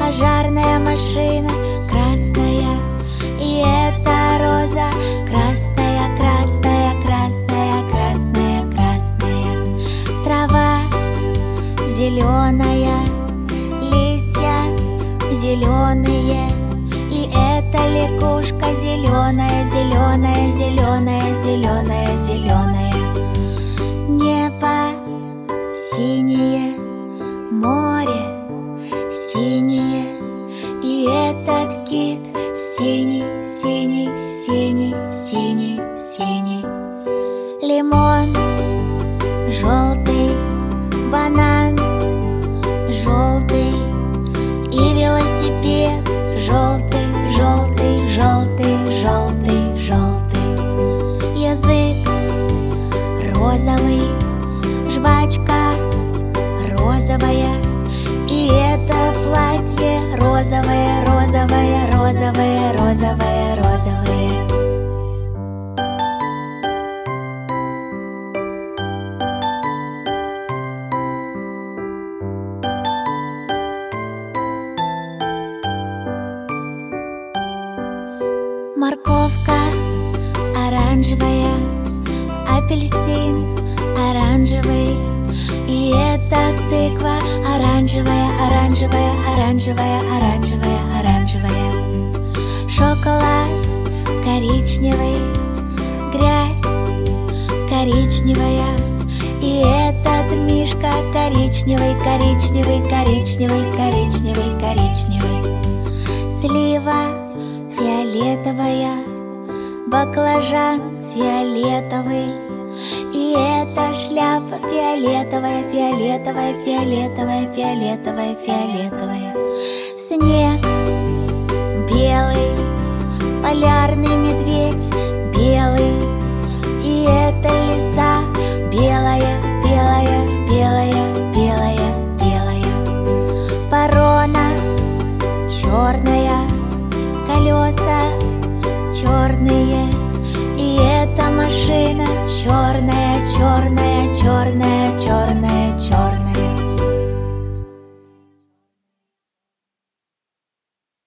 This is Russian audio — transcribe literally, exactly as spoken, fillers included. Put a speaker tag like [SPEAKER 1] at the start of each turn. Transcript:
[SPEAKER 1] пожарная машина красная, и это роза красная, красная, красная, красная, красная. Трава зеленая, листья зеленые, и это лягушка зеленая, зеленая, зеленая, зеленая, зеленая. Небо синее, море синее, и этот кит синий, синий, синий, синий, синий. Лимон желтый, банан желтый, и велосипед желтый, желтый, желтый, желтый, желтый. Язык розовый, жвачка розовая, и это платье розовое, розовое, розовое, розовое, розовое. Морковка оранжевая, апельсин оранжевый, и это тыква оранжевая, оранжевая, оранжевая, оранжевая, оранжевая. Шоколад коричневый, грязь коричневая, и этот мишка коричневый, коричневый, коричневый, коричневый, коричневый. Слива фиолетовая, баклажан фиолетовый, и это шляпа фиолетовая, фиолетовая, фиолетовая, фиолетовая, фиолетовая. Снег белый, полярный медведь,